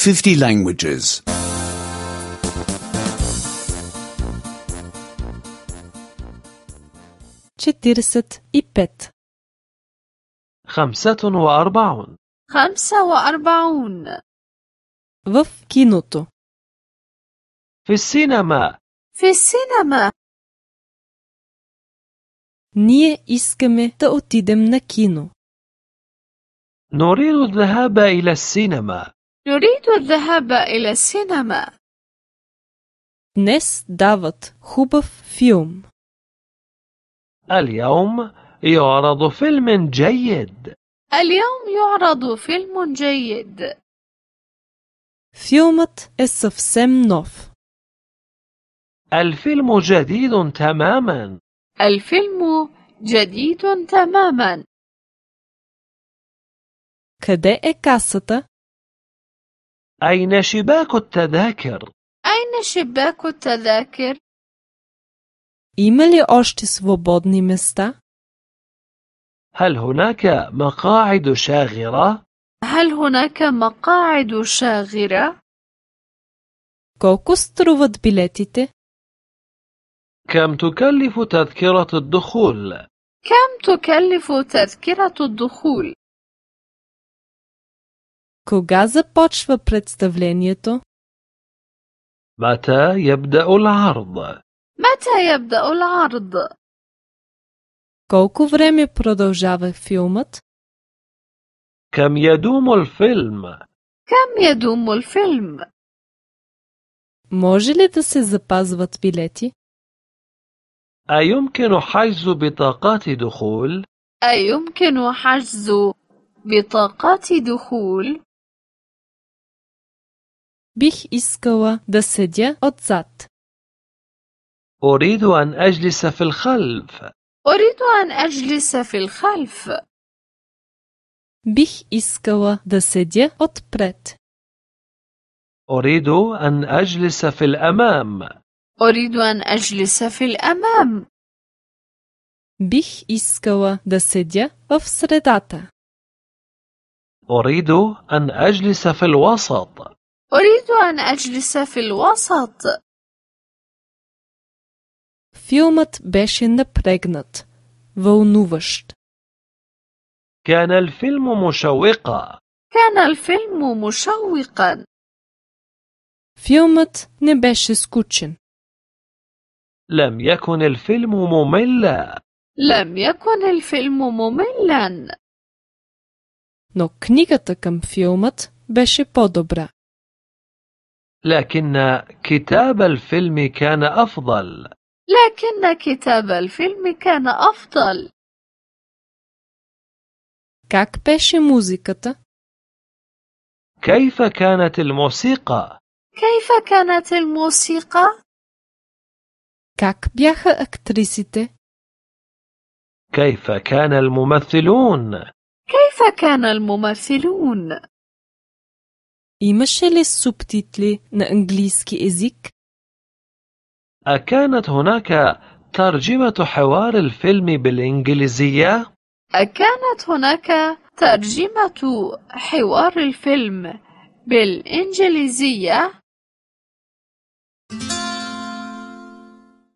50 languages. 45 45 45 В киното. في السينما. في السينما. Ние искаме да отидем на кино. نريد الذهاب إلى السينما. نريد الذهاب إلى السينما. Днес дават хубав филм. اليوم يعرض فيلم جيد. اليوم يعرض فيلم جيد. Филмът е съвсем нов. الفيلم جديد تماما. الفيلم جديد تماما. Къде е касата? أين شباك التذاكر؟ أين شباك التذاكر؟ Има ли още свободни места? هل هناك مقاعد شاغرة؟ هل هناك مقاعد شاغرة؟ Колко струват билетите? كم تكلف تذكرة الدخول؟ كم تكلف تذكرة الدخول؟ Кога започва представлението? متى يبدأ العرض؟ متى يبدأ العرض؟ Колко време продължава филмът? كم يدوم الفيلم؟ كم يدوم الفيلم؟ Може ли да се запазват билети? أيمكن حجز بطاقات دخول؟ أيمكن حجز بطاقات دخول؟ Бих искала да седя отзад. أريد أن أجلس في الخلف. أريد أن أجلس في الخلف. Бих искала да седя отпред. أريد أن أجلس في الأمام. أريد أن أجلس في الأمام. Бих искала да седя в средата. أريد أن أجلس في الوسط. أريد أن أجلس في الوسط. Филмът беше напрегнат, вълнуващ. كان الفيلم مشوقا. كان الفيلم مشوقا. Филмът не беше скучен. لم يكن الفيلم مملا. لم يكن الفيلم مملا. Но книгата към филмът беше по-добра. لكن كتاب الفيلم كان أفضل. لكن كتاب الفيلم كان أفضل. Как беше музиката? كيف كانت الموسيقى؟ كيف كانت الموسيقى؟ Как бяха актрисите? كيف كان الممثلون؟ كيف كان الممثلون؟ Имаше ли субтитли на английски език? أكانت هناك ترجمة حوار الفيلم بالإنجليزية؟ أكانت هناك ترجمة حوار الفيلم بالإنجليزية؟